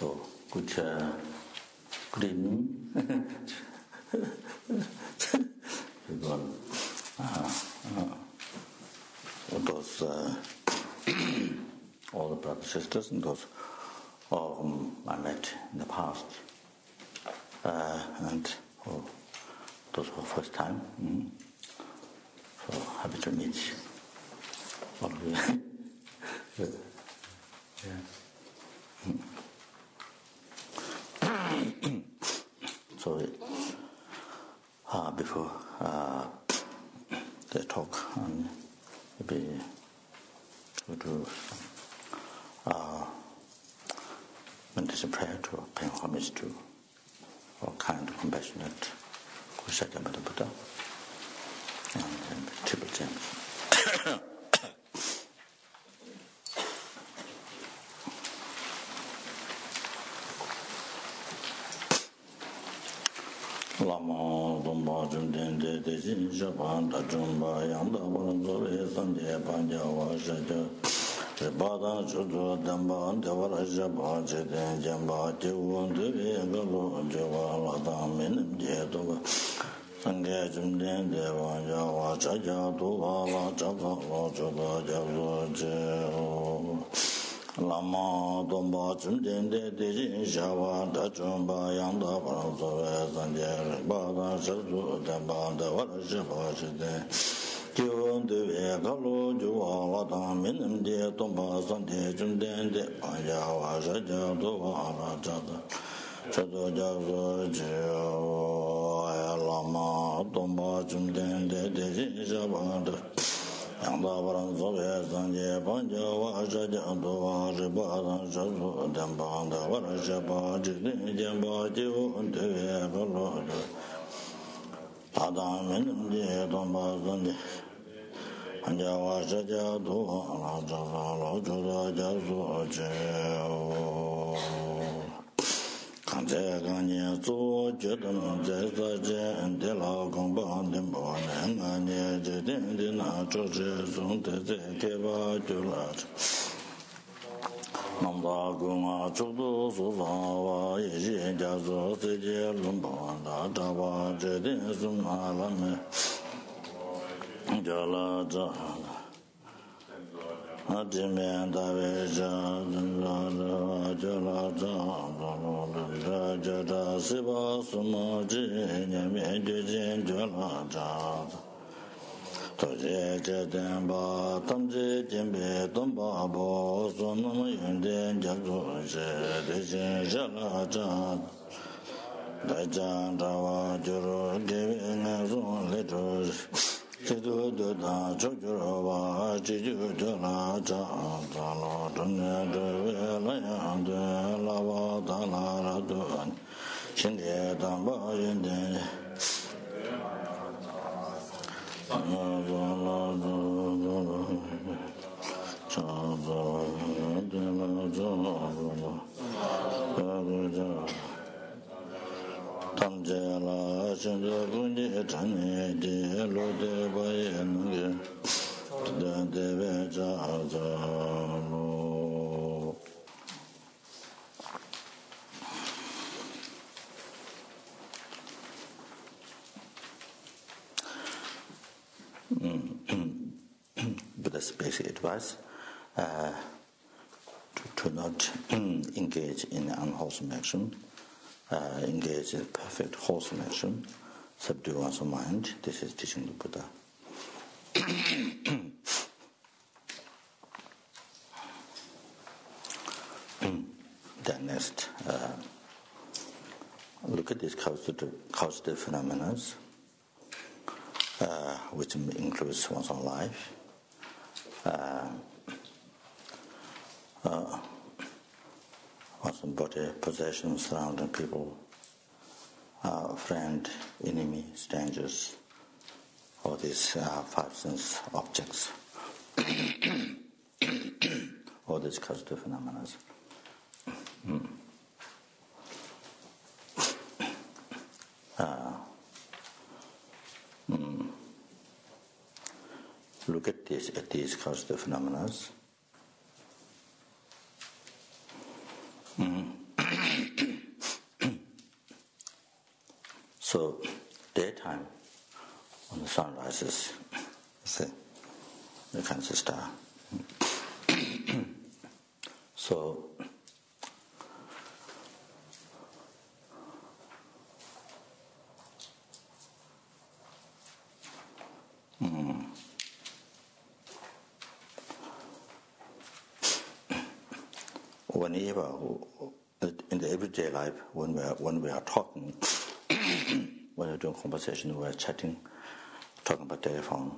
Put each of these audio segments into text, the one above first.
So, good evening. Everyone, those all the brothers and sisters and those whom I met in the past, and those for the first time. So happy to meet all of you. Yeah. So before the talk, maybe we do meditation prayer to pay homage to our kind, compassionate Shakyamuni Buddha and Triple James. Lama Dumba Jumden de Jin Japan da Jumba Yanda Wanzore Sanje Panjawa Shaja Bada Judo Damba Devara Jaba Jeden Jamba Jewon Devi Galo Java Lada Minim Jetuba Sange Jumden Deva Jawa Chaja Duva Chaka Lojoba Java Jeho Lama Domba Jumden de Jin Java da Jumba Yanda Wanzore Sanje Bada Judo Damba Devara Jaba Jeden Jewon Devi Galo Java Lada Minim Jetuba Sange Jumden Deva Jawa Chaja Duva Chaka Chado Java Jeho Lama Domba Jumden de Jin Java Yanda Varanzove Sanje Panjawa Shaja Duva Ribada Shasu Damba Davara Shaba Jidin Jamba Jivu Devi Galo Tada Minim Jetuba Sanje Panjawa Shaja Duva Java Lojuda Jasu Jeho Kanje Ganye Zu Jedam Jesa Jen De La Gongba Dimbo Nenganye Jedin Dina Choche Sung Te Ze Keba Julat Namda Gunga Chukdu Susa Wa Yeji Jasu Seje Lumba Da Java Jedin Sumna Lame Jala Jala Ajime Daveja Jala Jala Jada Siva Sumaji Nyame Jujin Jala Jada Toje Jedemba Tamje Jimbe Tomba Bo Sonam Yunden Jago Jedin Jala Jada Dajan Dawa Juro Giving Azun Little Chidu Duda Chukurova Chidu Dula Jala Dunya Duya Lava Dala Dun Shindia Damba Yundin Tamjala Shindu Gundi Tani Di Lode Bayan Deve Jazalo Buddha's basic advice to not engage in unwholesome action, engage in perfect wholesome action, subdue one's mind. This is teaching the Buddha. Then next, look at these causative phenomena, which includes one's own life. One's own body, possessions, surrounding people, friend, enemy, strangers, all these five sense objects, all these causative phenomena. Look at these causative phenomena. So daytime, when the sun rises, see, you can see star. So whenever in the everyday life, when we are talking, when we're doing conversation, we're chatting, talking by telephone,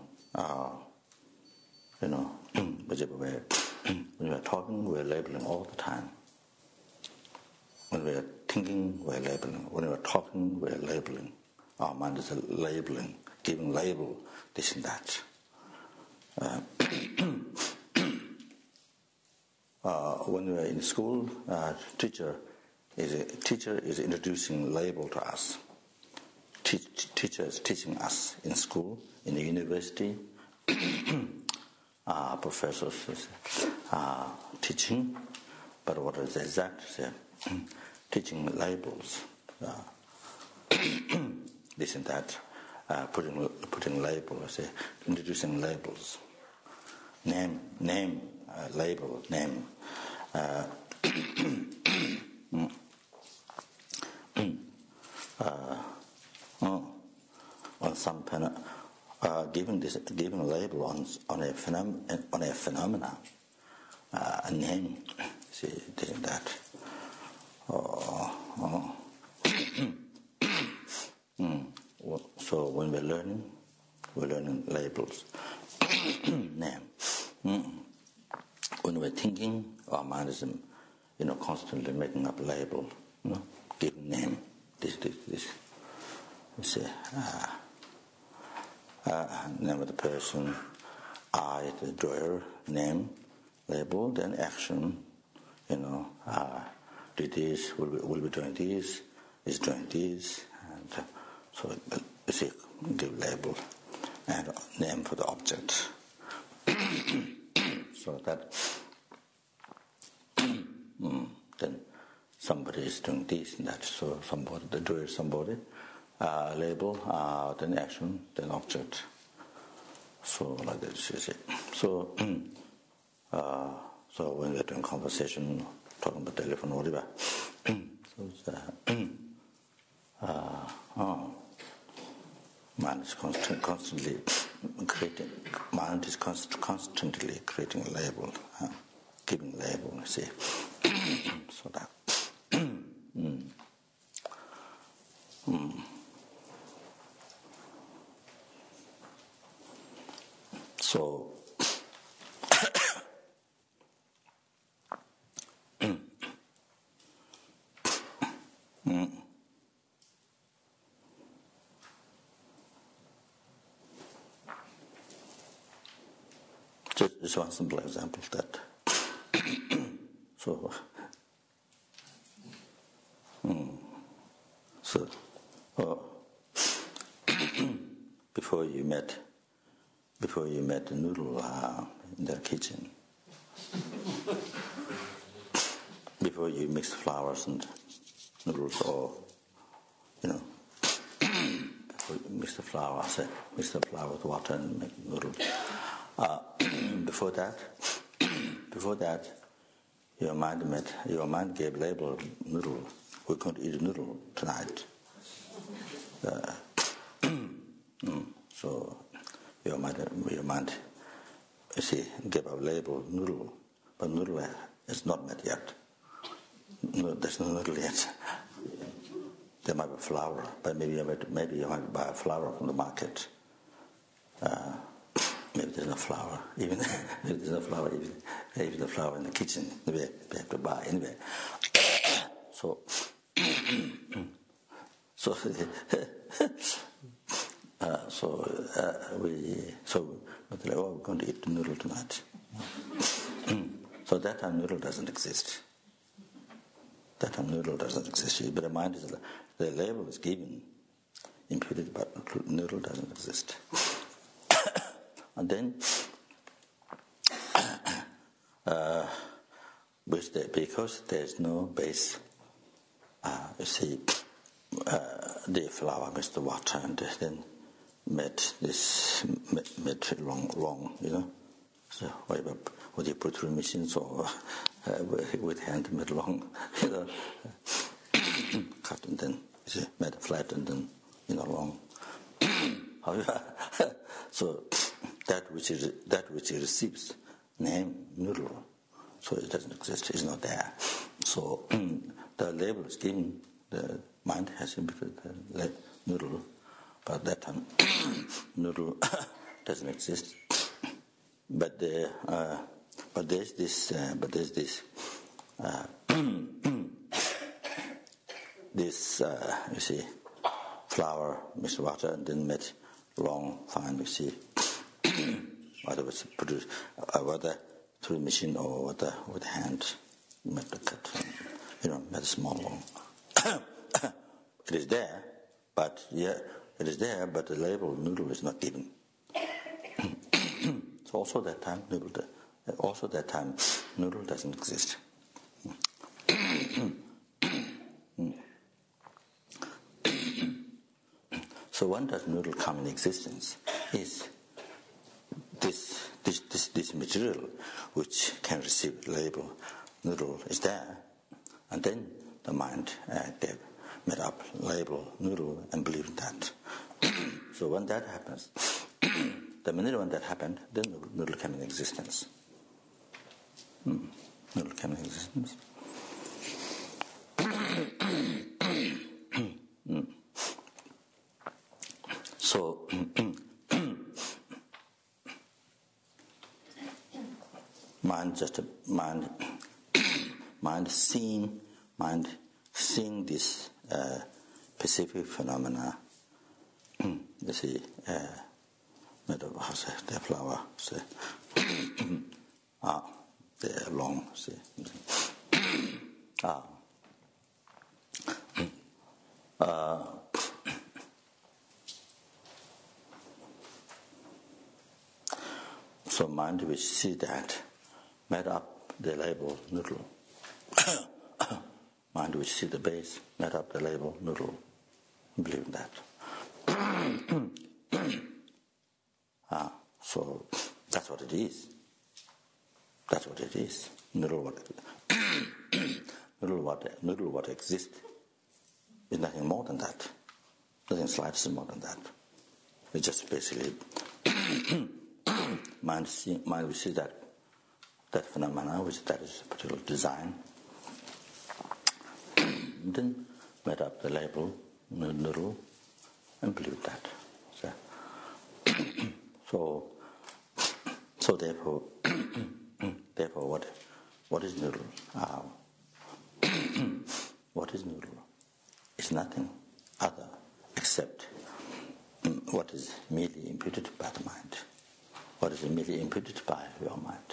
whichever way. When we're talking, we're labeling all the time. When we're thinking, we're labeling. When we're talking, we're labeling. Our mind is labeling, giving label, this and that. When we're in school, teacher is introducing label to us. Teacher is teaching us in school, in the university. Professors are teaching, but what is exact? Teaching labels, this and that, putting labels, introducing labels, name, label, name. On some giving a label on a phenomena, a name, see, this and that. So when we're learning labels, name. When we're thinking, our mind is, constantly making up label, giving name, this. You see, name of the person, I, the doer, name, label, then action, do this, will be doing this, is doing this, and so you see, give label and name for the object. So that then somebody is doing this and that, so somebody, the doer is somebody, label, then action, then object. So like that, you see. So so when we're doing conversation, talking about telephone, whatever, mind is constantly creating. Mind is constantly creating a label, giving label. You see, so that. So. Just one simple example that. Before you met the noodle in the kitchen, before you mix flowers and noodles, or before you mix the flour with water and make noodles. Before that, your mind gave label noodle. We're going to eat a noodle tonight. So your mind, you see, gave a label noodle, but noodle is not met yet. No, there's no noodle yet. There might be flour, but maybe you might buy a flour from the market. Maybe there's no flour, even the flour in the kitchen. Maybe we have to buy anyway. So we're going to eat the noodle tonight. So that time noodle doesn't exist. But the mind is, the label is given, imputed, but noodle doesn't exist. And then, because there's no base, you see, the flower mixed the water and then made long, So what you put through machines or with hand made long, cut and then made flat and then long. However, so that which it receives name noodle, so it doesn't exist. It's not there. So the label is given. The mind has imputed the noodle, but that time noodle doesn't exist. But there's this this you see, flour mixed water and then made long fine. You see, whether it's produced whether through machine or whether with hand, made the cut, made a small long. It is there, but the label noodle is not given. So also that time noodle doesn't exist. So when does noodle come in existence? Is this material which can receive label noodle is there, and then the mind made up label noodle and believed that. So when that happens, the minute when that happened, then noodle came in existence. Noodle came in existence. So mind seeing this specific phenomena. You see, the flower, see, they're long, see. So mind which see that made up the label noodle. Mind which see the base made up the label noodle. Believe in that. So that's what it is. That's what it is. Noodle what exists is nothing more than that. Nothing slightly more than that. It's just basically mind will see that phenomena, which that is a particular design, and then made up the label noodle and believe that. So therefore what is noodle? What is noodle? It's nothing other except what is merely imputed by the mind. What is merely imputed by your mind.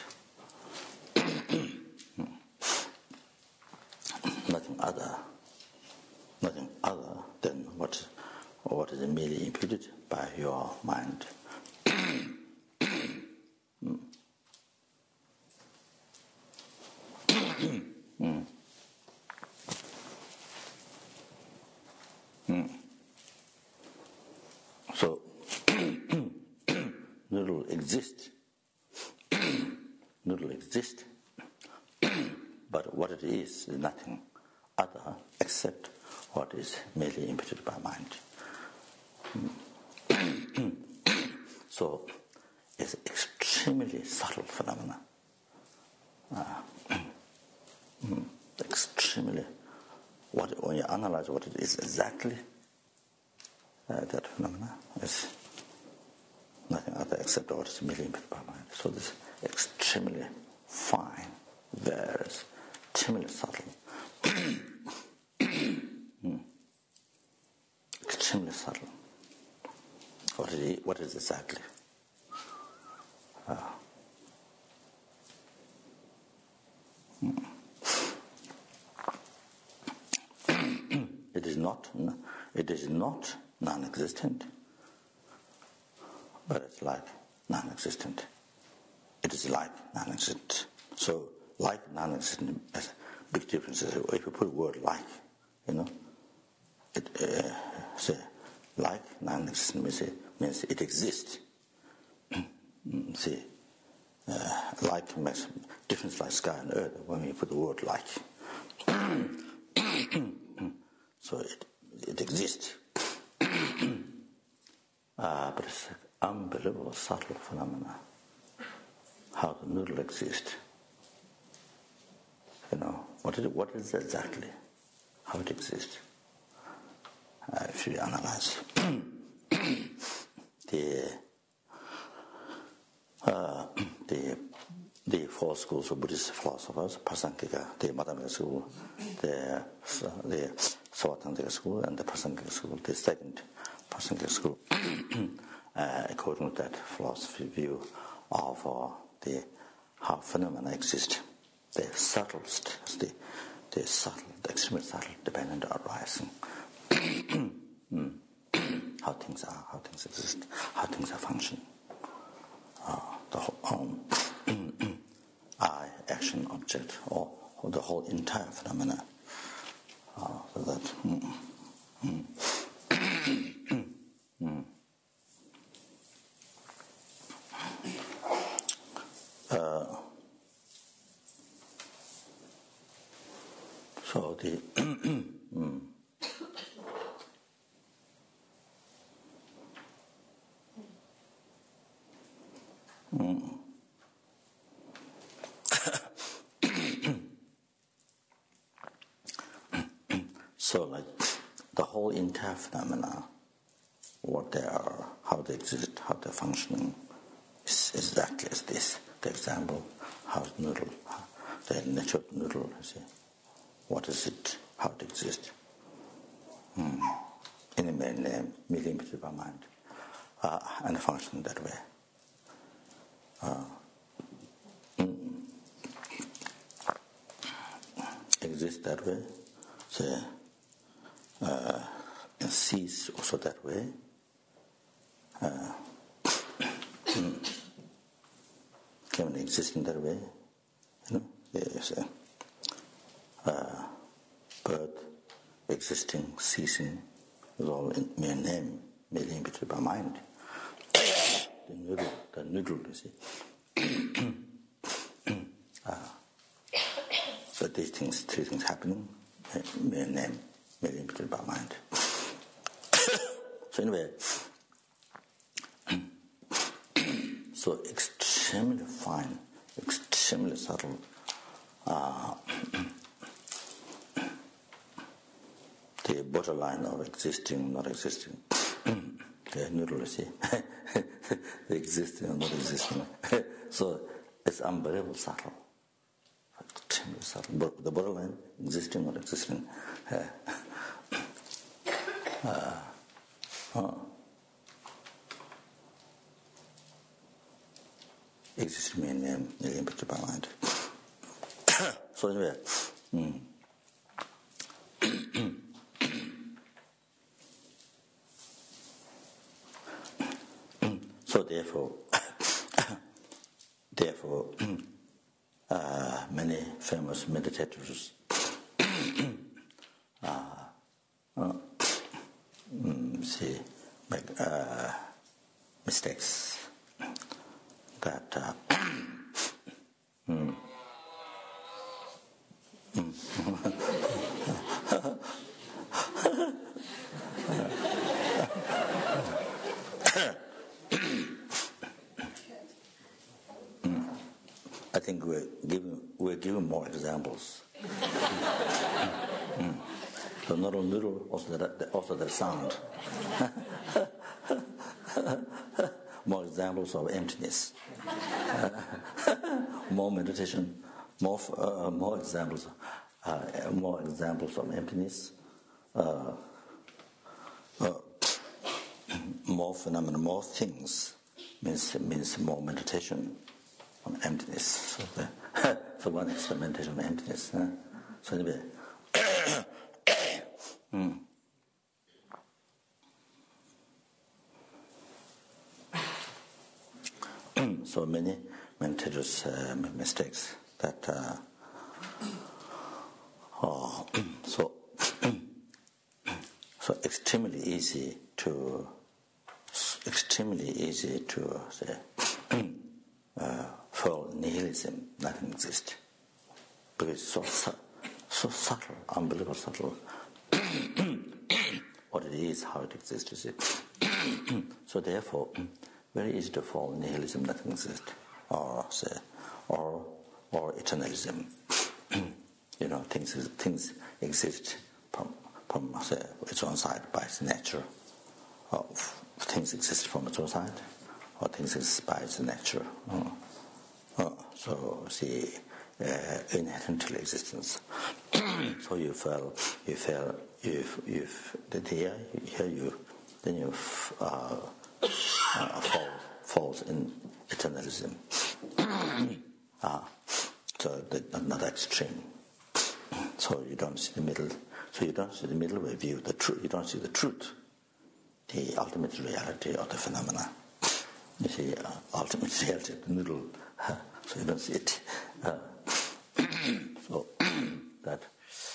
Nothing other than what is merely imputed by your mind. So noodle exists. Noodle exists. But what it is nothing other except what is merely imputed by mind. So it's extremely subtle phenomena. Extremely. When you analyze what it is exactly, that phenomena is nothing other except what is merely imputed by mind. So this extremely fine, very extremely subtle. Extremely subtle. What is exactly? It is not non-existent, but it's like non-existent. It is like non-existent. So like non-existent has a big difference. If you put a word like, say, like non-existent means it exists. See, like makes difference like sky and earth when we put the word like. So it exists. But it's an unbelievable subtle phenomena. How the noodle exists. What is it exactly? How it exists? If you analyze the four schools of Buddhist philosophers, Prasangika, the Madhyamaka school, the Savatantika school, and the Prasangika school, the second Prasangika school, according to that philosophy view of how phenomena exist, the subtlest, the subtle, the extremely subtle, dependent arising. How things are, how things exist, how things are function. The whole I, action, object, or the whole entire phenomena. So the so like the whole entire phenomena, what they are, how they exist, how they're functioning, is exactly as this. The example, how noodle, the nature of noodle, you see. What is it? How it exists? In a millimeter by mind, and function that way. Exist that way. Say, and sees also that way. Can exist in that way. There's birth, existing, ceasing, is all in mere name, merely interpreted by mind. The noodle, you see. So these things, three things happening, mere name, merely interpreted by mind. So anyway, so extremely fine, extremely subtle, the borderline of existing, not existing. The noodle, you see, the existing or not existing. So it's unbelievable subtle, extremely subtle. The borderline, existing, not existing. Existing in picture by mind. So anyway, so therefore, many famous meditators make mistakes that I think we're giving more examples. So not only noodle, also the sound. More examples of emptiness. More meditation. More examples of emptiness. More phenomena, more things means more meditation on emptiness. So one is the meditation on emptiness. So anyway. So many meditators make mistakes that So extremely easy to say for nihilism, nothing exists, because it's so subtle, unbelievable subtle. What it is, how it exists, you see. So therefore, very easy to fall nihilism, nothing exists, or eternalism. Things exist from say, its own side by its nature. Or things exist from its own side, or things exist by its nature. So see, inherently existence. So you fell. Then you falls in eternalism. So another extreme. So you don't see the middle. So you don't see the middle way view. The truth. You don't see the truth, the ultimate reality of the phenomena. You see ultimate reality, the middle. So you don't see it. So that.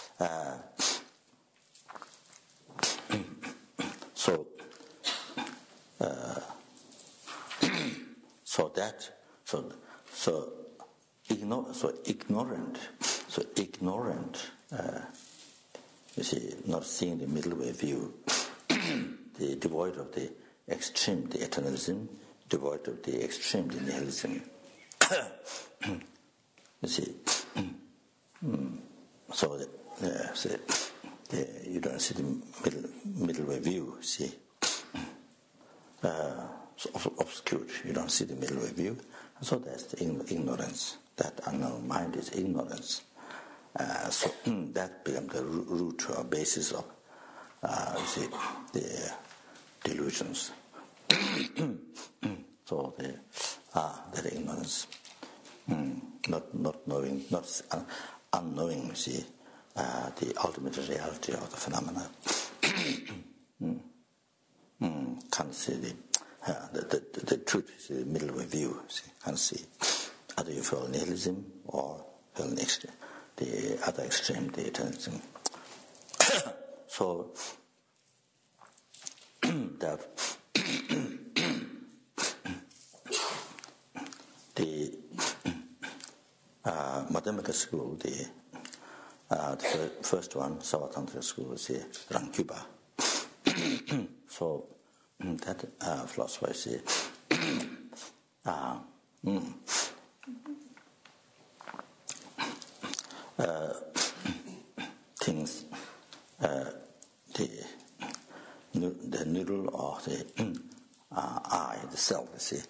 Ignorant. You see, not seeing the middle way view, the devoid of the extreme, the eternalism, devoid of the extreme, the nihilism. You see, so you don't see the middle way view. See, so obscured. You don't see the middle way view. So that's the ignorance. That unknown mind is ignorance. So that becomes the root or basis of the delusions. So that ignorance, not knowing, unknowing, see, the ultimate reality of the phenomena. Can't see the truth is the middle way view. See, can't see. Either you feel nihilism or feel the other extreme, the eternalism. So that the Madhyamaka school, the first one, Savatantra school, is the Rangkyupa. So that philosopher is things, the noodle or the I, the self, you see.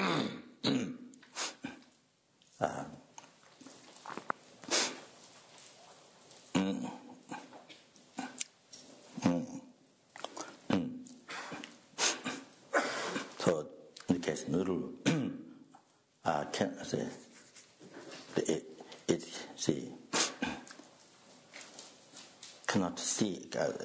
So in the case noodle, can say it see. Cannot see,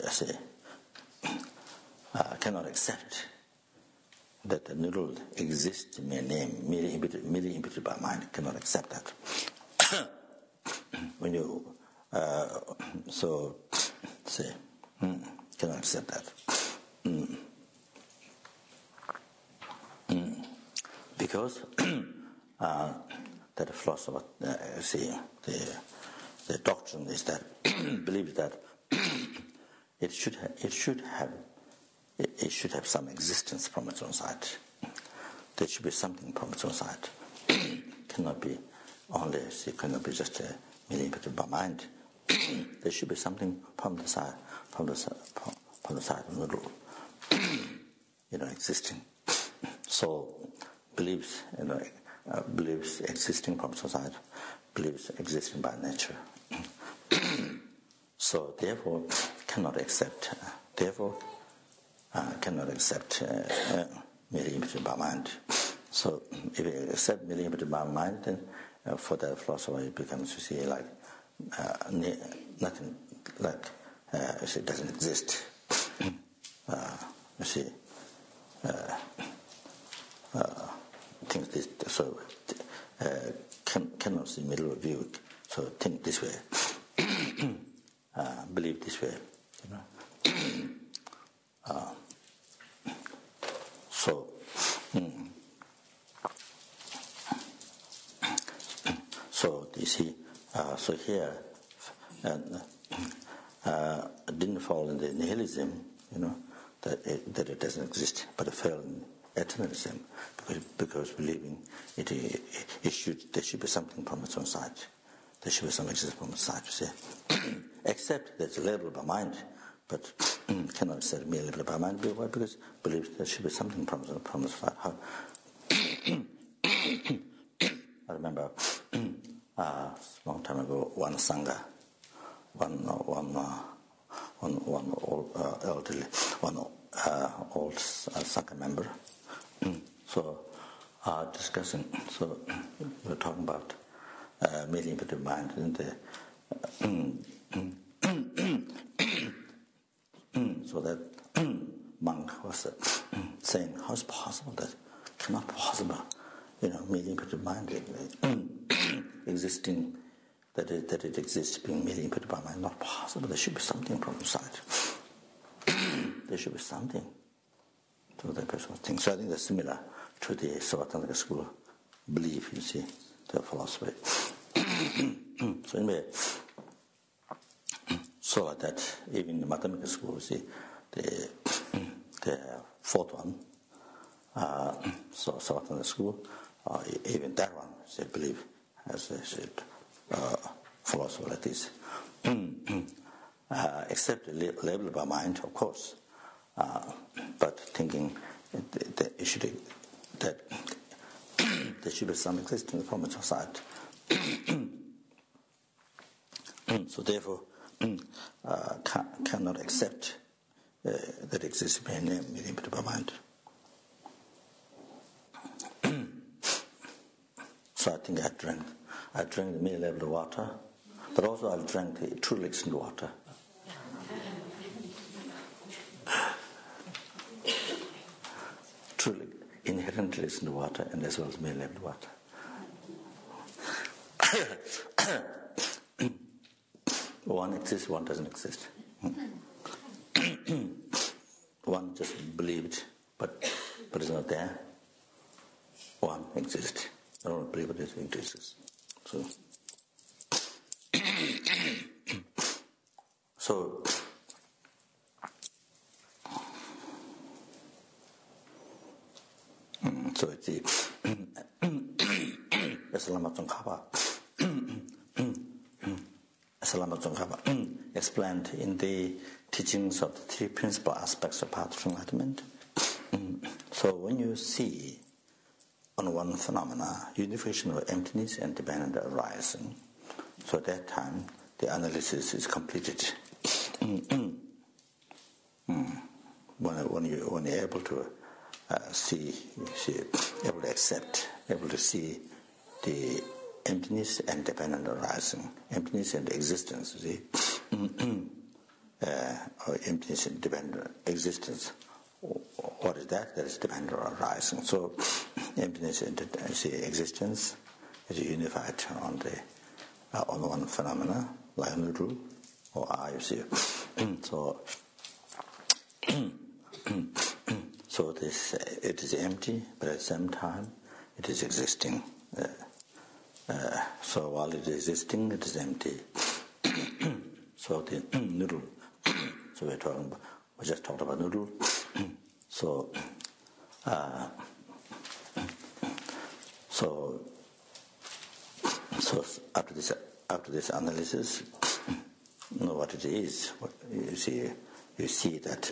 cannot accept that the noodle exists in mere name, merely imputed by mind, cannot accept that. When you, cannot accept that. Because that philosopher, the doctrine is that, believes that it should have some existence from its own side. There should be something from its own side. Cannot be just merely imputed by mind. There should be something from the side of the noodle, existing. So believes existing from society, believes existing by nature. So therefore cannot accept merely imputed by mind. So if you accept merely imputed by mind, then for that philosopher it becomes, you see, like nothing, like it doesn't exist. Think this, so cannot see middle of view. So think this way, believe this way, So, so you see, so here didn't fall in the nihilism, that it doesn't exist, but it fell in eternalism, because believing there should be something from its own side. There should be some existence from its side, you see. Except that it's labeled by mind, but cannot accept merely labeled by mind. Why? Because it believes there should be something from its side. I remember a long time ago, one Sangha, one elderly, one old Sangha member. So discussing. So we were talking about merely impetive mind, and so that monk was saying, how is it possible that cannot possible, merely impetive mind existing, that it exists being merely impetive by mind, not possible. There should be something from inside. There should be something. So that person was thinking. So I think that's similar to the Savatantrika school belief, you see, their philosophy. So anyway, so like that, even in the Madhyamika school, see, the fourth one, so Savatantrika school, even that one, they believe, as they said, philosophy like this. Except labeled by mind, of course, but thinking that there should be some existence from its side. So therefore, cannot accept that exists merely by mind. So I think I drank the mere level of water, but also I drank the truly existent water. Truly inherently existent water, and as well as mere level water. One exists, one doesn't exist. One just believed, but it's not there. One exists. I don't believe it exists. So it's the Salama Tsongkhapa explained in the teachings of the three principal aspects of path to enlightenment. So when you see on one phenomena unification of emptiness and dependent arising, so at that time the analysis is completed. When you're able to able to accept, able to see the emptiness and dependent arising, emptiness and existence, you see, or emptiness and dependent existence. What is that? That is dependent arising. So emptiness and existence is unified on one phenomena, like noodle or eye, you see. So it is empty, but at the same time it is existing. So while it is existing, it is empty. So the noodle. So we just talked about noodle. So after this analysis, know what it is. You see that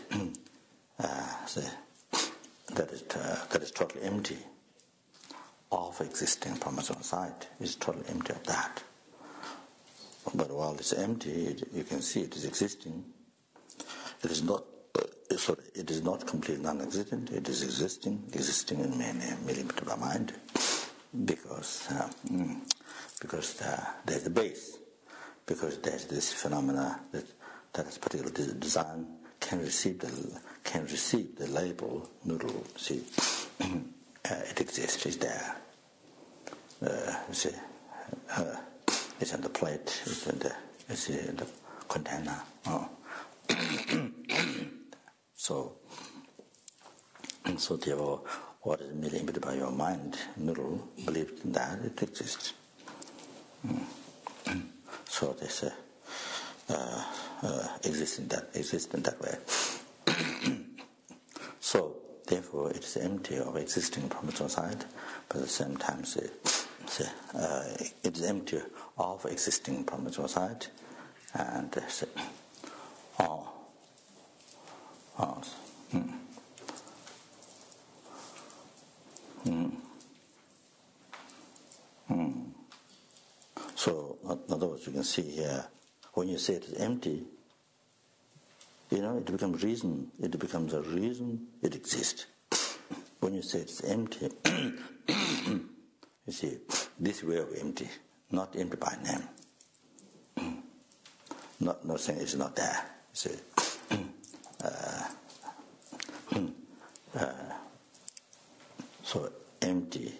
that is totally empty of existing from its own side. It's totally empty of that. But while it's empty, you can see it is existing. It is not. It is not completely non-existent. It is existing in merely by mind, because there's the base, because there's this phenomena that is particularly design can receive the label noodle. See, it exists. It's there. See, it's on the plate. It's in the container. Oh. So So therefore, what is merely imputed by your mind, middle, believed in that, it exists. So this exists in that way. So therefore, it is empty of existing from its own side, but at the same time, it is empty of existing from its own side, and So, in other words, you can see here, when you say it is empty, it becomes reason. It becomes a reason. It exists. When you say it's empty, you see, this way of empty, not empty by name. Not saying it's not there. You see, so empty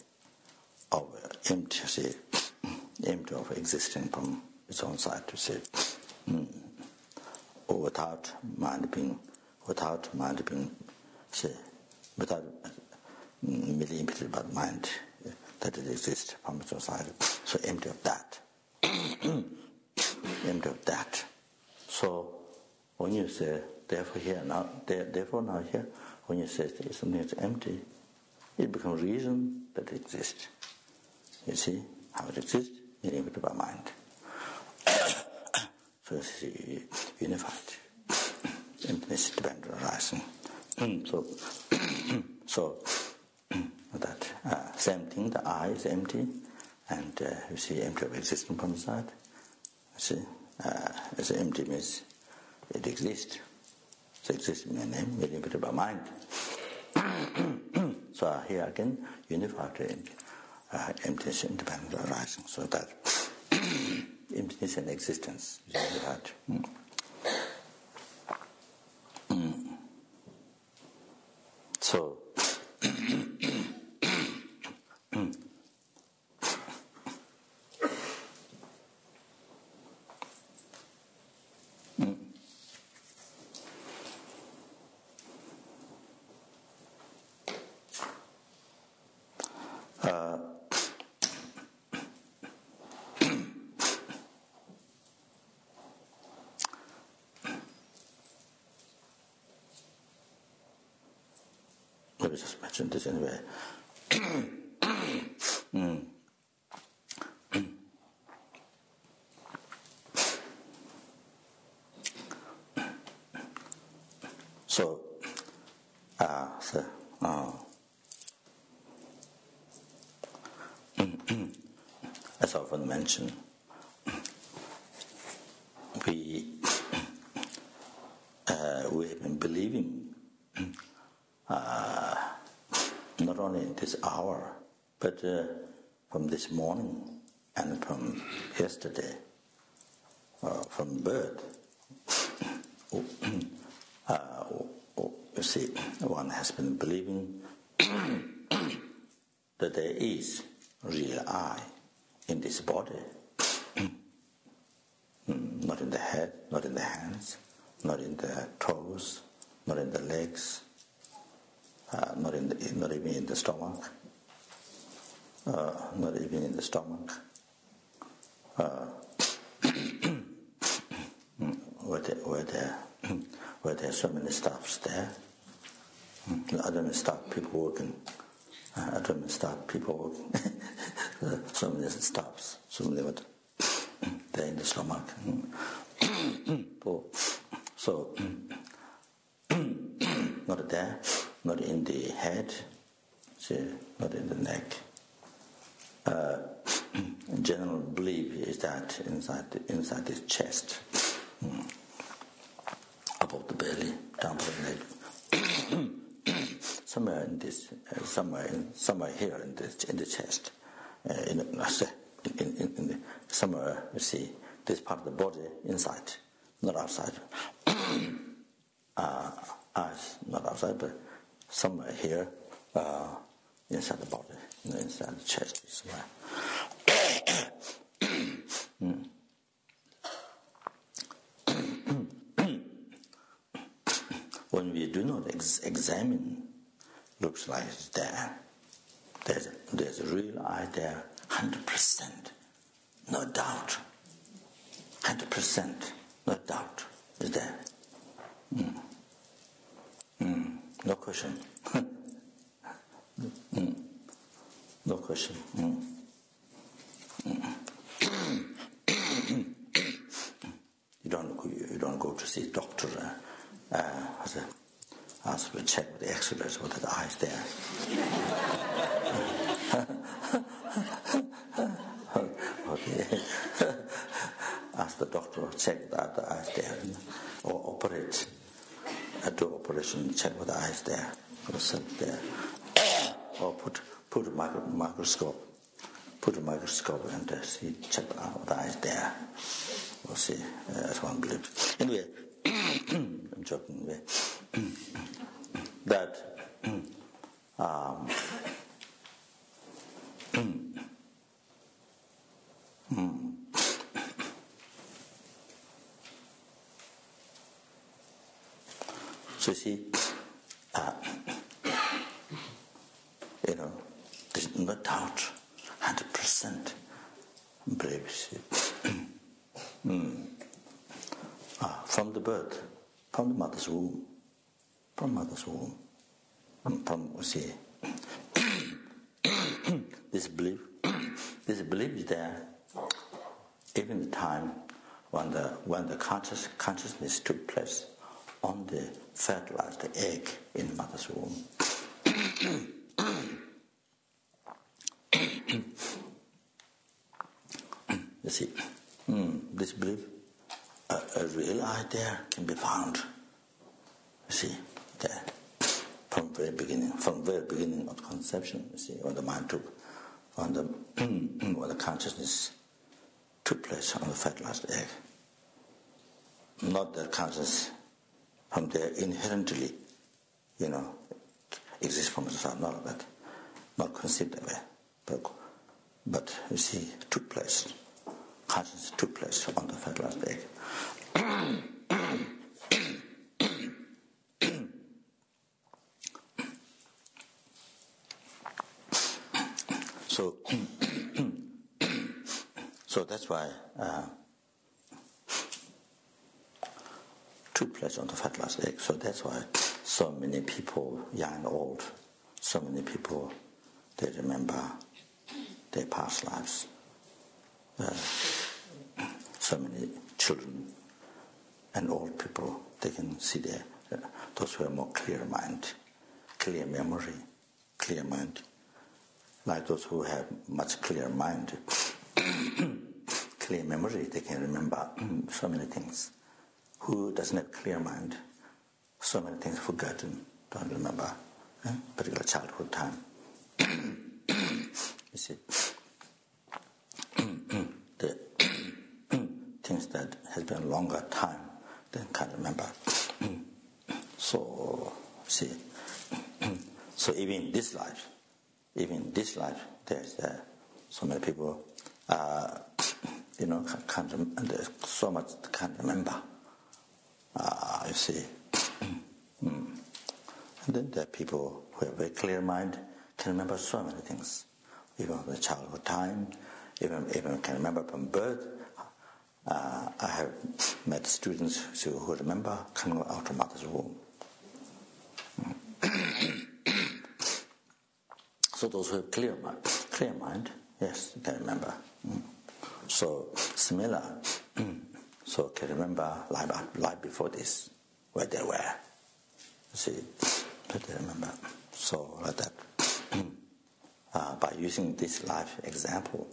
of existing from its own side, to say, or without mind being, say, without merely imputed by the mind that it exists from its own side. So empty of that. Empty of that. So when you say, therefore now here, when you say something is empty, it becomes reason that it exists. You see how it exists? Imputed by mind. So it's unified. Emptiness dependent arising. So that same thing, the I is empty, and you see empty of existence from the side. You see, it's empty means it exists. So exists in a name, merely imputed by mind. So here again, unified emptiness independent arising. So that emptiness and existence is unified. So let me just mention this anyway. So, as I often mention, we have been believing not only this hour, but from this morning and from yesterday, from birth. You see, one has been believing that there is real I in this body, not in the head, not in the hands, not in the toes, not in the legs, not even in the stomach, not even in the stomach, where there are so many stuffs there. I don't stop people working. I don't stop people working. So many stuffs, so many what they're in the stomach. So not there, not in the head, see, not in the neck. General belief is that inside this chest, above the belly, down the leg, somewhere here in the chest, somewhere you see this part of the body inside, not outside. Not outside, but somewhere here, inside the body, inside the chest, somewhere. When we do not examine looks like it's there. There's a real I there, 100%, no doubt. 100%, no doubt, is there. No question. No question. You don't go to see doctor. Ask to check with the X-rays whether the eye is there. Okay. Ask the doctor to check that the eye is there, or operate. Do operation, check whether the eye is there, or sit there, or put a microscope. Put a microscope and see, check whether the eye is there. We'll see. That's one belief. Anyway, I'm joking. That so you see, there's no doubt, 100% beliefs. From the birth, from the mother's womb, we see, this belief is there even the time when the consciousness took place on the fertilized egg in the mother's womb. You see, this belief, a real idea can be found. You see, there, from very beginning of conception. You see, when the mind took, when the consciousness took place on the fertilized egg. Not that consciousness from there inherently, exists from itself. Not that, not conceived that way. But you see, took place. Consciousness took place on the fertilized egg. So that's why took place on the fertilized egg. So that's why so many people, young and old, so many people, they remember their past lives. So many children and old people, they can see those who have more clear mind, clear memory, clear mind. Like those who have much clear mind, clear memory, they can remember so many things. Who doesn't have clear mind, so many things forgotten, don't remember, particular childhood time. You see, the things that has been a longer time, they can't remember. So, see, so even this life, there's so many people, can't remember, so much can't remember. You see, and then there are people who have a very clear mind, can remember so many things, even from the childhood time, even can remember from birth. I have met students who remember coming out of mother's womb. So those who have clear mind, yes, they can remember. So similar, so can remember life before this, where they were. You see, but they remember. So like that. By using this life example,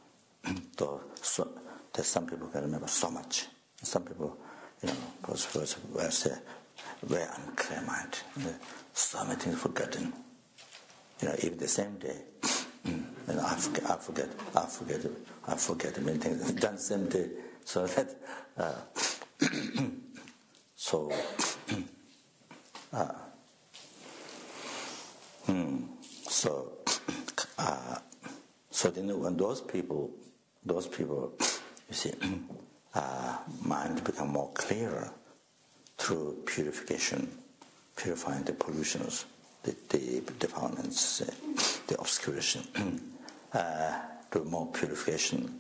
there's some people can remember so much. Some people, were very unclear mind. So many things forgotten. Even the same day, and I forget many things done same day. So that, so then when those people, you see, mind become more clearer through purification, purifying the pollutions the defilements, the obscuration, to more purification.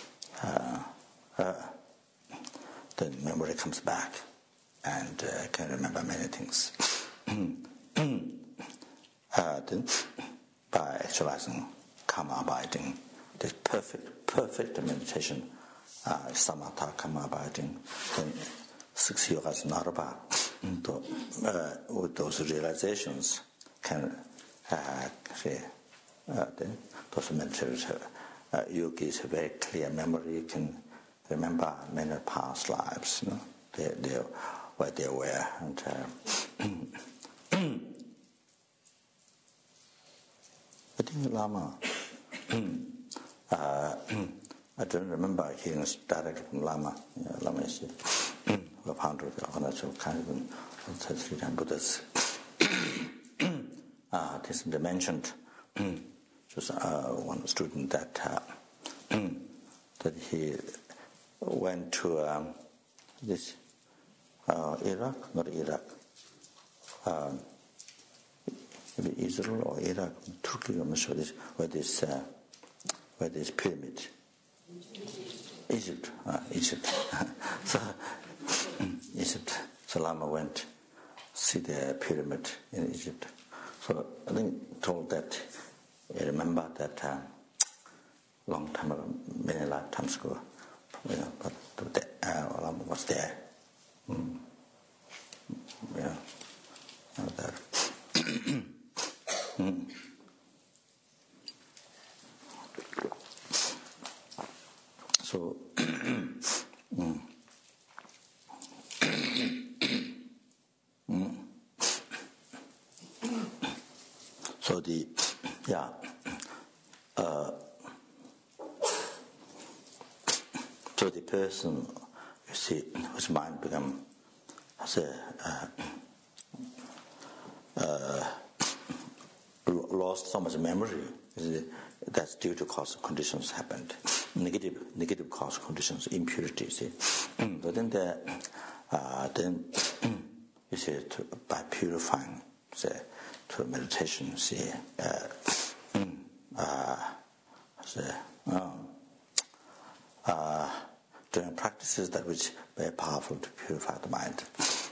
The memory comes back and can remember many things. Then, by actualizing karma abiding, this perfect meditation, samatha karma abiding, then 6 yogas narva, with those realizations, can then those meditators, yogis have very clear memory. You can remember many past lives. They're where they were, and I think Lama. I don't remember hearing directly from Lama. Lama is the founder of the organization of Kanban, Sri Buddhas. This they mentioned just one student that he went to this Iraq, not Iraq, maybe Israel or Iraq, Turkey, I'm not sure where this pyramid. Egypt. So Egypt. So Lama went see the pyramid in Egypt. So I think told that I remember that long time ago, many lifetimes ago, but Lama was there. There. So so the so the person, you see, whose mind become lost so much memory, that's due to causal conditions happened. Negative causal conditions, impurities. But then you see, by purifying, through meditation, doing practices that which very powerful to purify the mind.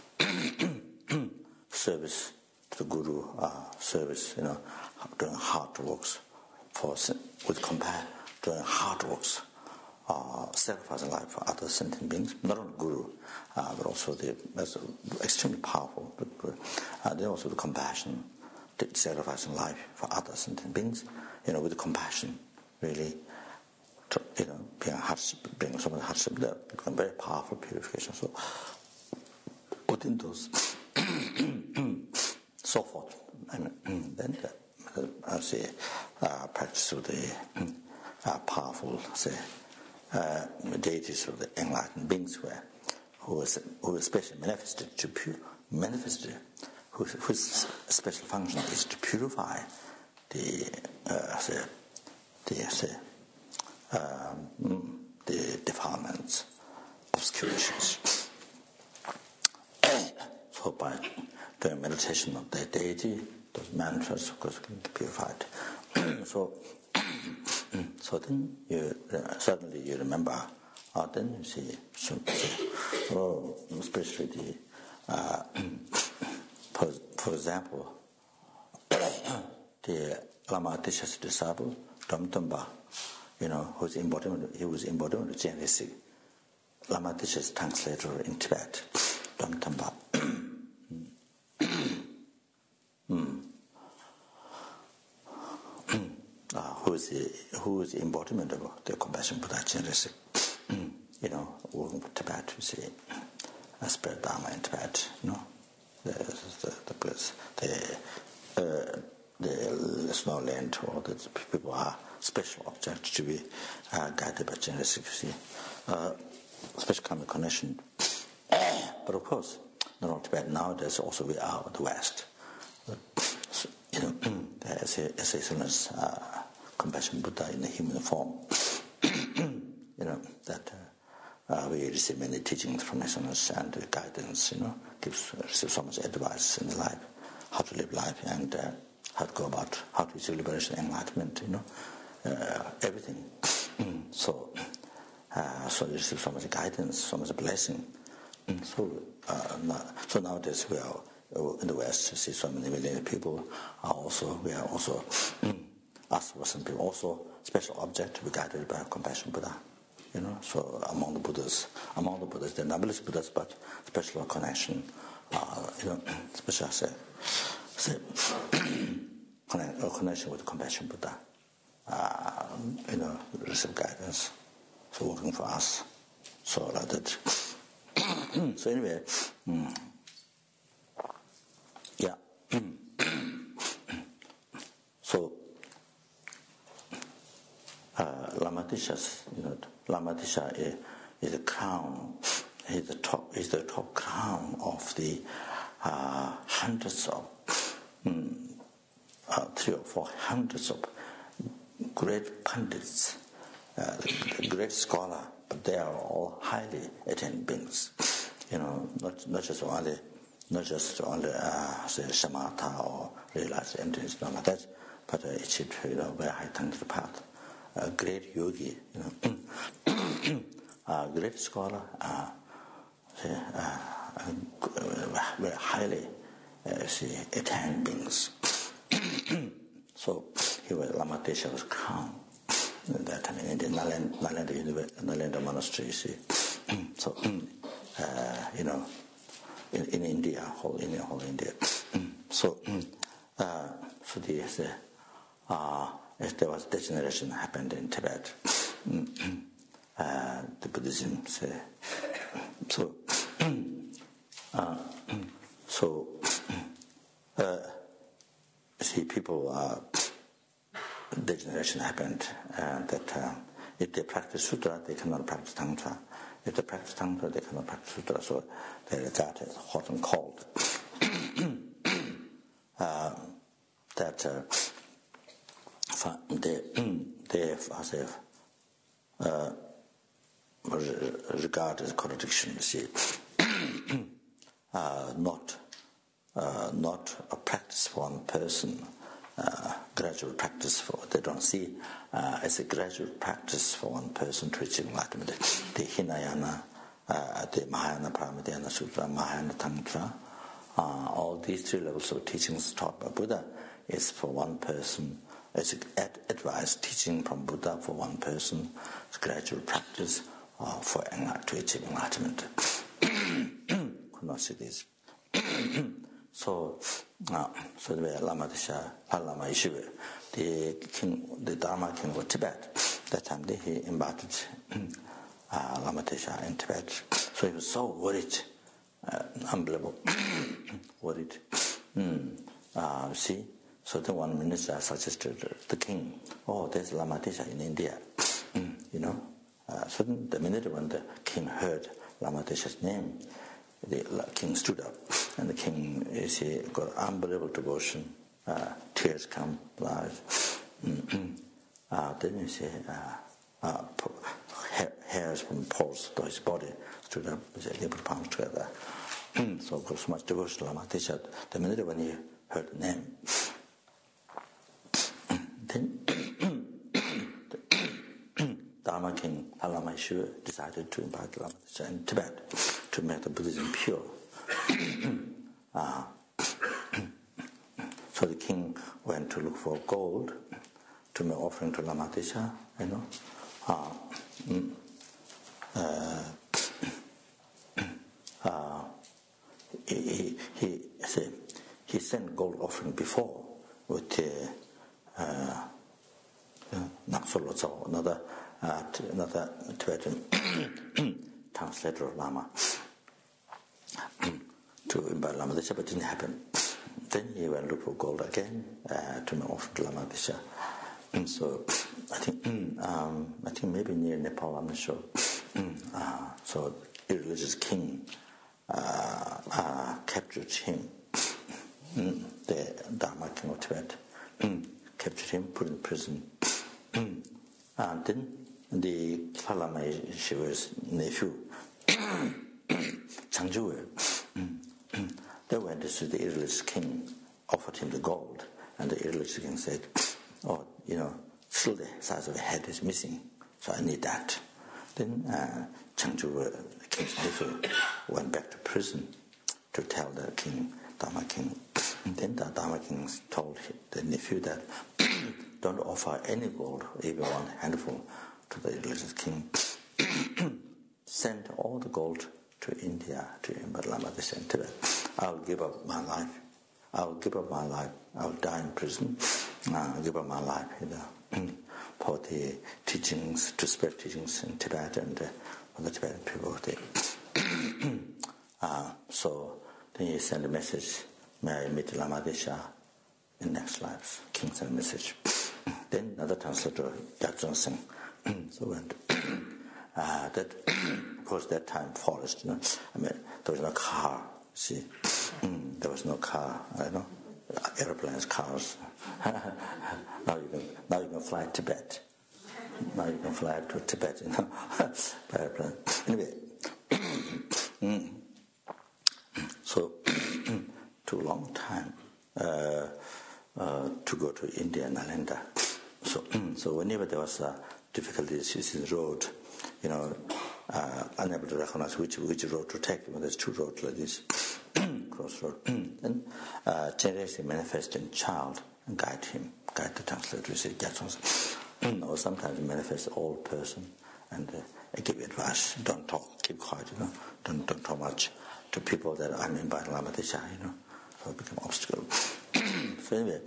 Service to the Guru, service, doing hard works with compassion, doing hard works, sacrificing life for other sentient beings, not only Guru, but also that's extremely powerful. Then also the compassion, sacrificing life for other sentient beings, with compassion, really, being so much hardship, that become very powerful purification. So within those, so forth, then I say practice of the powerful, deities of the enlightened beings who especially whose special function is to purify the defilements, obscurations. So by doing meditation of the deity, those mantras, of course, can be purified. So then suddenly you remember, then you see, especially for example, the Lama Atisha's disciple, Damtamba, he was embodiment of Jenrisi, Lama Atisha's translator in Tibet, Damtamba. Who is the embodiment of the compassion Buddha Jenrisi, working for Tibet, you see, spread Dharma in Tibet, the snow land, or the people are special objects to be guided by Jenrisi, you see, special kind of connection. But of course, not only Tibet, nowadays also we are the West. As excellence, compassion Buddha in the human form. That we receive many teachings from excellence and guidance, receive so much advice in life. how to live life and how to go about, how to achieve liberation, enlightenment, everything. So you receive so much guidance, so much blessing. So nowadays we are in the West, you see so many million people we are also us Western people also special object to be guided by compassion Buddha. So among the Buddhas, they're noblest Buddhas, but special connection, special connection with compassion Buddha, receive guidance, so working for us, so like that. So anyway, yeah. So Lama Tisha is the crown, is the top crown of the hundreds of 300 or 400 of great pundits, great scholar, but they are all highly attained beings. Not just only say shamatha or realized entities, not like that, but achieved very high tantric path. A great yogi, a great scholar, very highly attained beings. So he was Lama Tisha was crowned at that time in the Nalanda monastery. See, so in India, whole India. So there was degeneration happened in Tibet. The Buddhism see people degeneration happened that if they practice sutra they cannot practice tantra. If they practice tantra they cannot practice sutra, so they regard it as hot and cold. They regard as contradiction, you see. Not a practice for one person, gradual practice they don't see as a gradual practice for one person to achieve enlightenment. The Hinayana, the Mahayana Paramadhyana Sutra, Mahayana Tantra, all these three levels of teachings taught by Buddha is for one person. It's advice, teaching from Buddha for one person, it's gradual practice to achieve enlightenment. Could not see this. So the Lama Tisha, Lama Yeshiva, the Dharma king of Tibet, that time he embodied Lama Tisha in Tibet. So he was so worried, unbelievable, worried. See, so then one minister suggested the king, there's Lama Tisha in India, So then the minute when the king heard Lama Tisha's name, the king stood up, and the king got unbelievable devotion. Tears come, blood. Then you see hairs from poles to his body stood up. They put palms together. So got so much devotion to Lama Tisha. The minute when he heard the name, then Dharma king Lama Yeshiva decided to invite Lama Tisha in Tibet to make the Buddhism pure. So the king went to look for gold to make offering to Lama Tisha, he sent gold offering before with Naksolo Tso, another Tibetan translator of Lama, to invite Lama Tisha, but it didn't happen. Then he went to look for gold again to make offering to Lama Tisha. And so I think maybe near Nepal, I'm not sure. So the religious king captured him. The Dharma king of Tibet captured him, put him in prison. And then the Lama Yeshiva's nephew, Changzhuwe, they went to see the religious king offered him the gold, and the irreligious king said, "Oh, still the size of the head is missing, so I need that." Then Chengzhu, the king's nephew, went back to prison to tell the king, Dharma king. And then the Dharma king told the nephew that don't offer any gold, even one handful, to the religious king. Send all the gold to India, to Lama Desha in Tibet. I'll give up my life. I'll give up my life. I'll die in prison. I'll give up my life, for the teachings, to spread teachings in Tibet and for the Tibetan people. So then he sent a message, "May I meet Lama Desha in next lives?" King sent a message. Then another translator, Gyatso Singh, so went. That, of course, that time forest. There was no car. See, there was no car. Airplanes, cars. Now you can fly to Tibet. Now you can fly to Tibet. By airplane. Anyway, so took a long time to go to India and Nalanda. So whenever there was difficulties using the road, unable to recognize which road to take. There's two roads like this, crossroad. Then generously manifesting child and guide the translator. Or sometimes manifest old person and give advice. Don't talk, keep quiet. Don't talk much to people that are uninvited. Lama Desha, so it become obstacle. So anyway,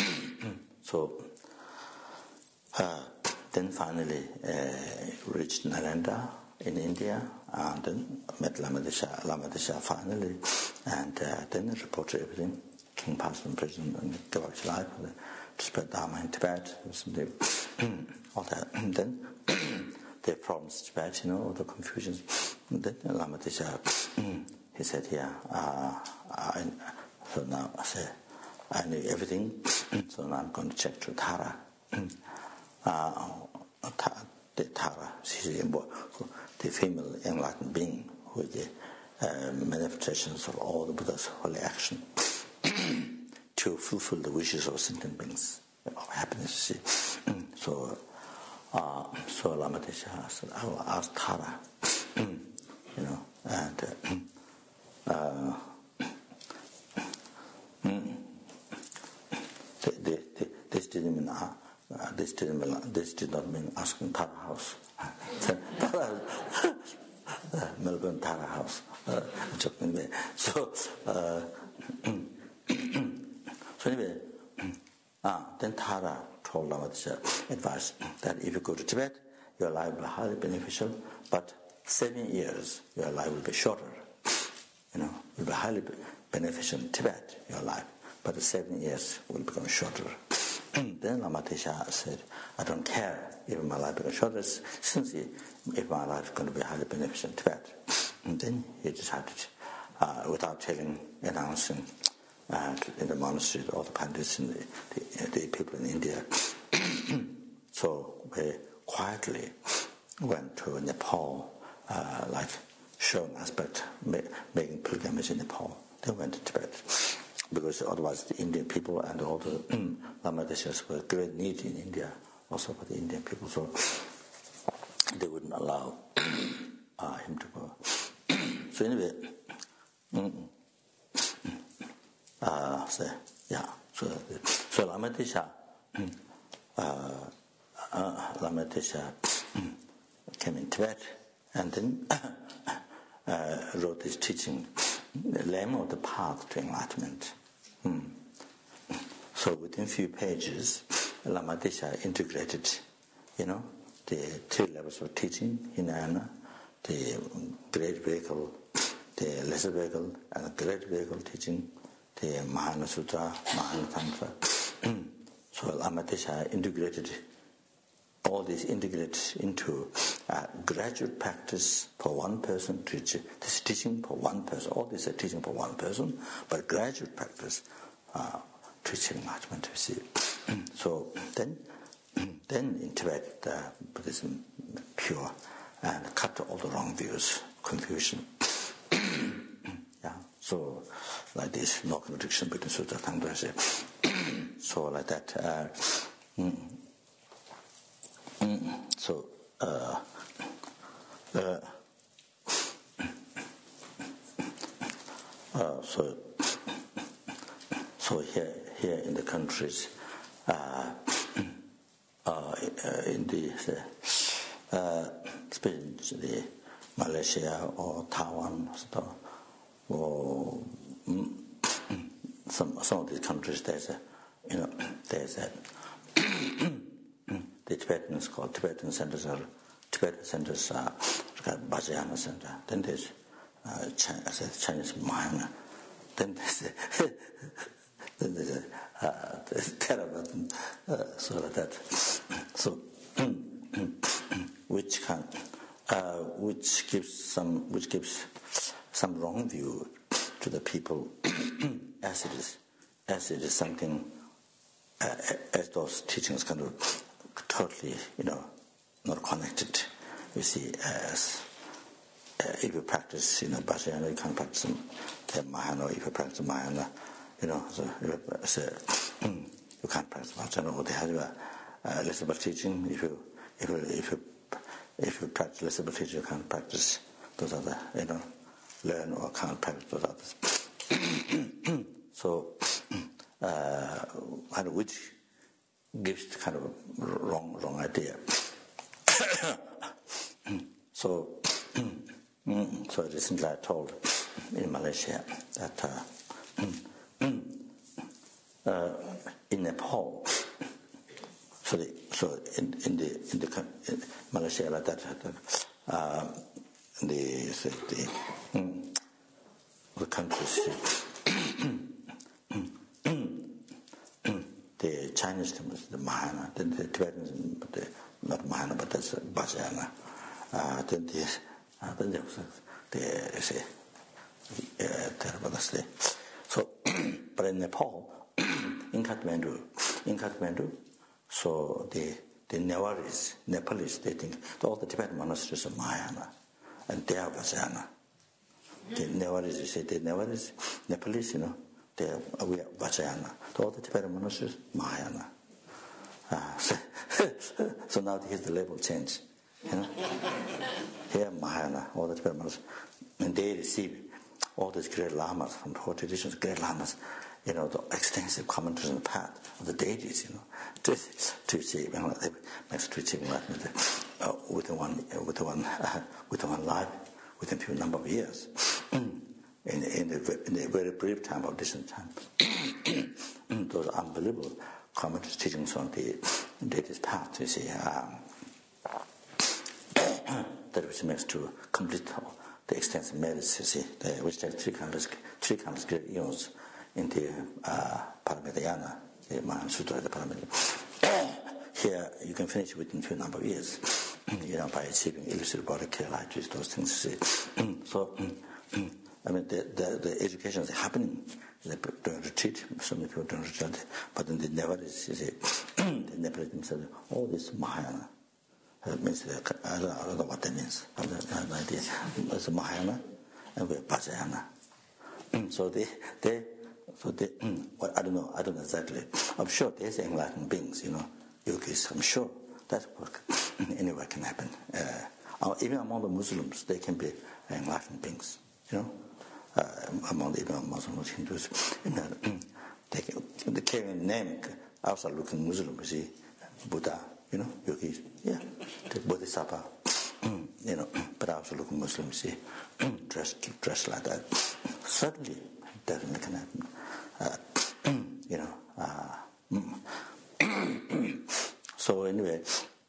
then finally reached Nalanda in India, and then met Lama Desha finally, and then reported everything. King passed from prison and gave up his life to spread Dharma in Tibet. All that. And then they promised Tibet, all the confusions. And then Lama Desha, he said, so now I knew everything, so now I'm going to check to Tara. Tara, the female enlightened being, with the manifestations of all the Buddha's holy action, to fulfill the wishes of sentient beings of happiness. So Lama Desha said, I will ask Tara, this did not mean asking Tara House. Melbourne Tara House. So anyway, then Tara told Lama Desha advice that if you go to Tibet, your life will be highly beneficial, but 7 years your life will be shorter. Will be highly beneficial in Tibet, your life, but 7 years will become shorter. Then Lama Desha said, I don't care if my life becomes shorter, since if my life is going to be highly beneficial in Tibet. And then he decided, without announcing in the monastery, all the pandits and the people in India. So they quietly went to Nepal, showing aspect, making pilgrimage in Nepal. They went to Tibet, because otherwise the Indian people and all the Lama Deshas were great need in India, also for the Indian people, so they wouldn't allow him to go. So anyway, so Lama Desha came in Tibet, and then wrote this teaching, the Lamb of the Path to Enlightenment. So within few pages, Lama Desha integrated, the 3 levels of teaching, Hinayana, the great vehicle, the lesser vehicle, and the great vehicle teaching, the Mahayana Sutra, Mahayana Tantra. So Lama Desha integrated all this into graduate practice for one person, this teaching for one person. All this is teaching for one person, but graduate practice to achieve enlightenment, you see. So then in Tibet, Buddhism pure and cut all the wrong views, confusion. So, like this, no contradiction between Sutta and Tangdra. So, like that. So, so here in the countries, in the especially Malaysia or Taiwan, or some of these countries, there's a the Tibetans called Tibetan centers are Vajrayana center. Then there's Chinese Mahayana. Then there's Theravada, sort of that. So, which gives some wrong view to the people, as it is something, as those teachings kind of totally, not connected. You see, as if you practice, Vajrayana, you can't practice Mahayana. If you practice Mahayana, so you can't practice Vajrayana. Or they have Elizabeth teaching. If you practice Elizabeth teaching, you can't practice those other, learn or can't practice those others. So, which gives kind of a wrong idea. So recently I told in Malaysia that in Nepal, so in Malaysia like that, the countries, the Chinese temples, the Mahayana, then the Tibetans, not Mahayana, but that's Vajrayana. Then Theravada. So, but in Nepal, in Kathmandu, so the Nepalese, they think all the Tibetan monasteries are Mahayana, and they are Vajrayana. The Nepalese, we are Vajrayana. All the Tibetan monasteries, Mahayana. So now here's the label change. Here Mahayana, all the Tibetan monasteries, and they receive all these great lamas from the whole traditions, great lamas, the extensive commentaries on the path of the deities, to see, they manage to achieve enlightenment within one life, within a few number of years, in a very brief time of distant time. Those unbelievable commentaries, teachings on the deities' path, you see, that which makes to complete the extensive merits, you see, which takes three countless great eons in the Paramitayana, the Mahansutta, the Paramitayana. Here you can finish within a few number of years, by achieving illusory body, clear light, those things, you see. So, the education is happening. They don't retreat, so many people don't retreat, but then they never, you see, they never themselves, all this Mahayana. It means, I don't know what that means. I have no idea. It's Mahayana, and we're Vajrayana. So well, I don't know exactly. I'm sure there's enlightened beings, yogis. I'm sure that work anywhere can happen. Even among the Muslims, they can be enlightened beings. Among the Muslims, Hindus, they carry a name outside looking Muslim. You see, Buddha, yogis, the Bodhisattva, but also looking Muslim. See, dressed like that. Certainly, definitely can happen. So anyway,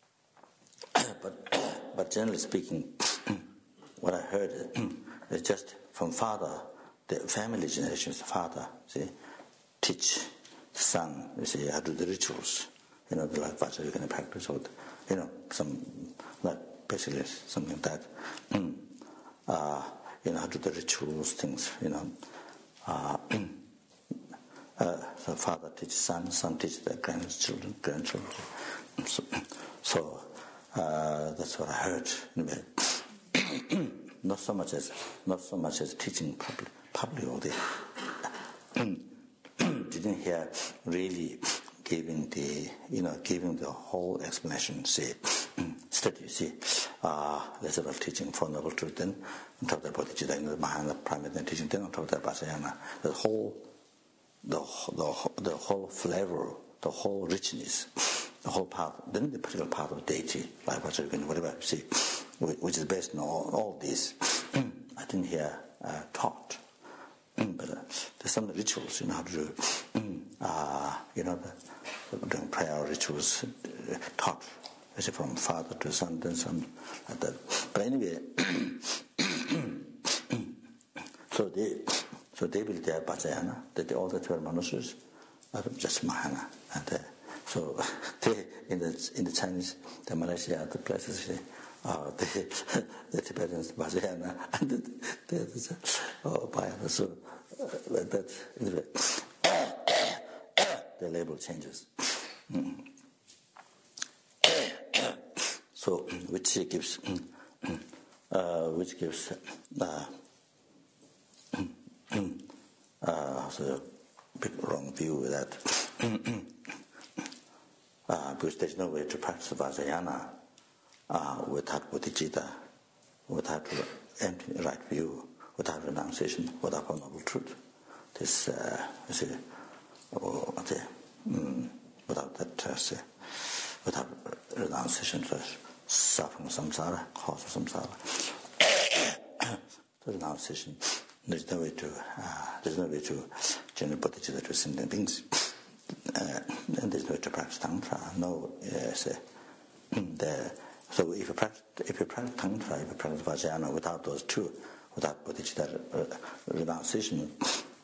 but generally speaking, what I heard is just from father, the family generations, father, teach son, how to do the rituals, the like Vajra you're going to practice, or some like basically something like that. How to do the rituals, things, so father teaches son teaches their grandchildren. So that's what I heard. Anyway. Not so much as teaching public all the didn't hear really giving the whole explanation. See, study. See, there's a teaching for noble truth. Then on top of that, Bodhicitta in the Mahayana primate teaching. Then on top of that, Vajrayana. The whole flavor, the whole richness, the whole part. Then the particular part of deity, like Vajrayana, whatever. See, which is based on all this. I didn't hear taught. But there's some rituals, how to do, doing prayer rituals taught, from father to son, then son, like that. But anyway, so they built their Vajrayana, that all the 12 monasteries are just Mahayana, and so they in the Chinese, the Malaysia, the places. The Tibetans Vajrayana and Bayana. So that anyway, the label changes. So which gives so a big wrong view that because there's no way to practice Vajrayana without bodhicitta, without right view, without renunciation, without noble truth. This, without that, without renunciation, suffering samsara, cause of samsara. The renunciation, there's no way to generate bodhicitta to sentient beings, and there's no way to practice tantra. No, so if you practice tantra, if you practice Vajrayana without those two, without bodhicitta renunciation,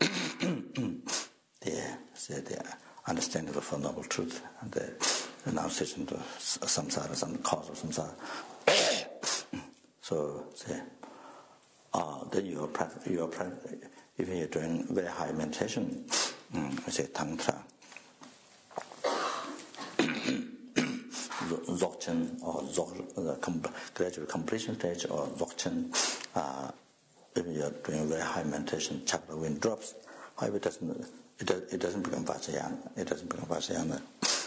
the understanding of the noble truth and the renunciation of samsara, some cause of samsara. So then you are if you're doing very high meditation, tantra. Dzogchen or gradual completion stage or Dzogchen, if you're doing very high meditation, chakra wind drops. However, it doesn't become Vajrayana. It doesn't become Vajrayana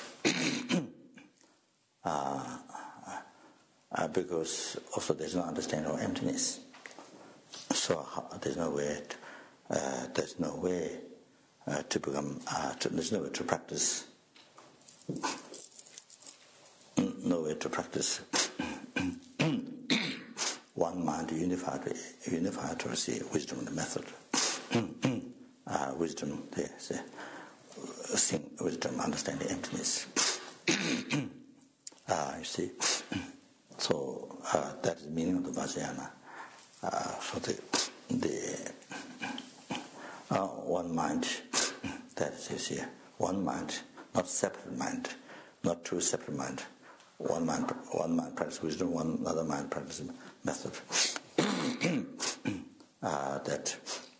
because also there's no understanding of emptiness. So there's no way to become. There's no way to practice. No way to practice one mind unified to see wisdom method. Wisdom, wisdom, understanding emptiness. You see, so that is the meaning of the Vajrayana. So the one mind, that is, you see, one mind, not separate mind, not two separate mind. One mind practice wisdom, one other mind practice method. That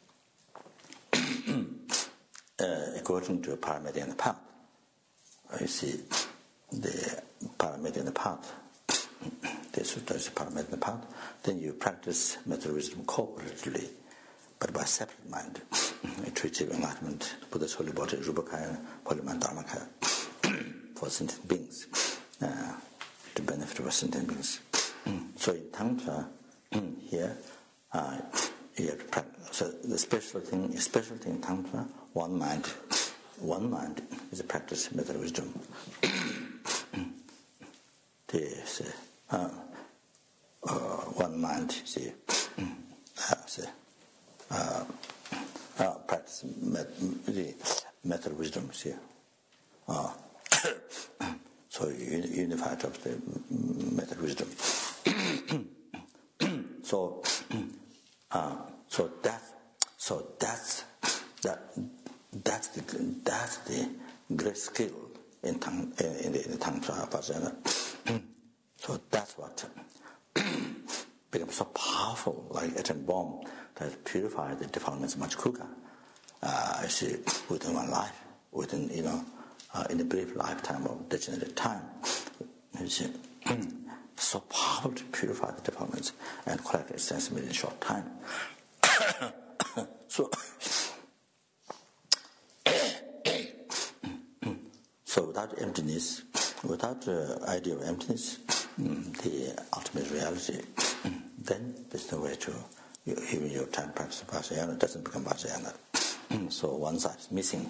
according to a Paramedian path, you see the Paramedian path. The sutta is a Paramedian path. Then you practice method wisdom cooperatively, but by separate mind, to achieve enlightenment, Buddha's holy body, Rupakaya, holy mind, Dharmakaya, for sentient beings. To benefit of sentient beings. So in Tantra, here, you have to practice. So the special thing in Tantra, one mind is a practice method of wisdom. One mind, see, practice method of wisdom, see. So unified of the method wisdom. That's the great skill in the Tantra Vajrayana. So that's what becomes so powerful, like atom bomb that purifies the defilements much quicker. I see within one life, within in a brief lifetime of degenerate time, you see, so powerful to purify the defilements and collect essence within a short time. So, so without emptiness, without the idea of emptiness, the ultimate reality, then there's no way to, even your time practice of Vajrayana doesn't become Vajrayana. So one side is missing.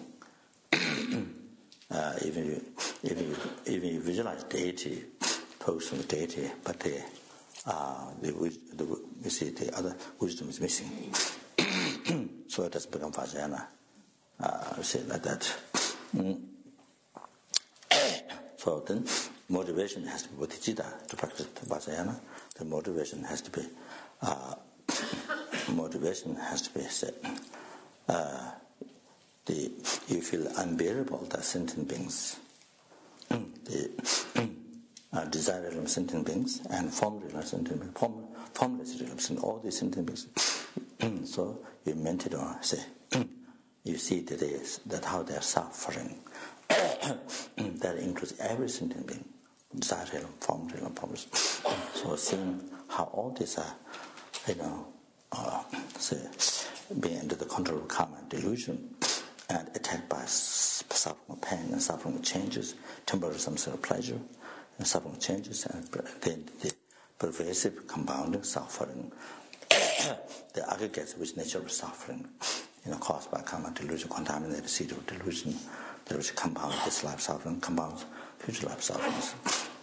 Even you visualize deity, pose from the deity, but you see the other wisdom is missing. So it doesn't become Vajrayana. You see like that. So then motivation has to be bodhicitta to practice Vajrayana. The motivation has to be you feel unbearable that sentient beings, the desire realm sentient beings and form realm sentient beings, formless realms, and all these sentient beings. So you meditate on, say, you see that how they are suffering. That includes every sentient being, desire realm, formless. So seeing how all these are, being under the control of karma and delusion, and attacked by suffering, pain, and suffering changes, temporary some sort of pleasure, and suffering changes, and then the pervasive compounding suffering, the aggregates which nature of suffering, caused by karma, delusion, contaminated seed of delusion, that which compounds this life suffering, compounds future life sufferings.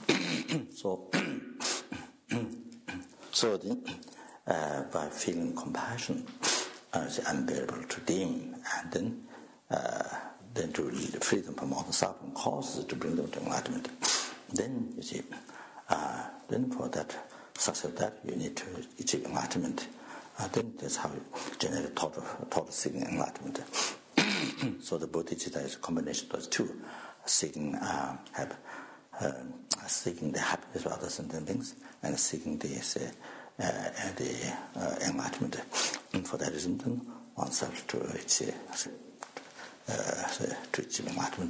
So then, by feeling compassion, it's unbearable to them, and then to free them from all the suffering causes to bring them to enlightenment. Then you see, then for that success of that, you need to achieve enlightenment. Then that's how you generate thought of seeking enlightenment. So the bodhicitta is a combination of those two, seeking the happiness of other sentient beings and seeking the enlightenment. And for that reason, then oneself to achieve enlightenment,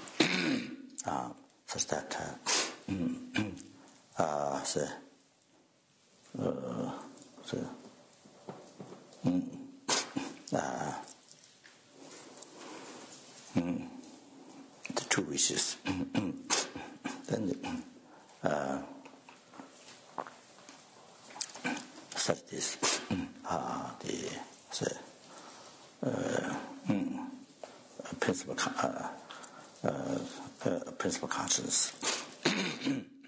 such that the two wishes. Then such this principal consciousness.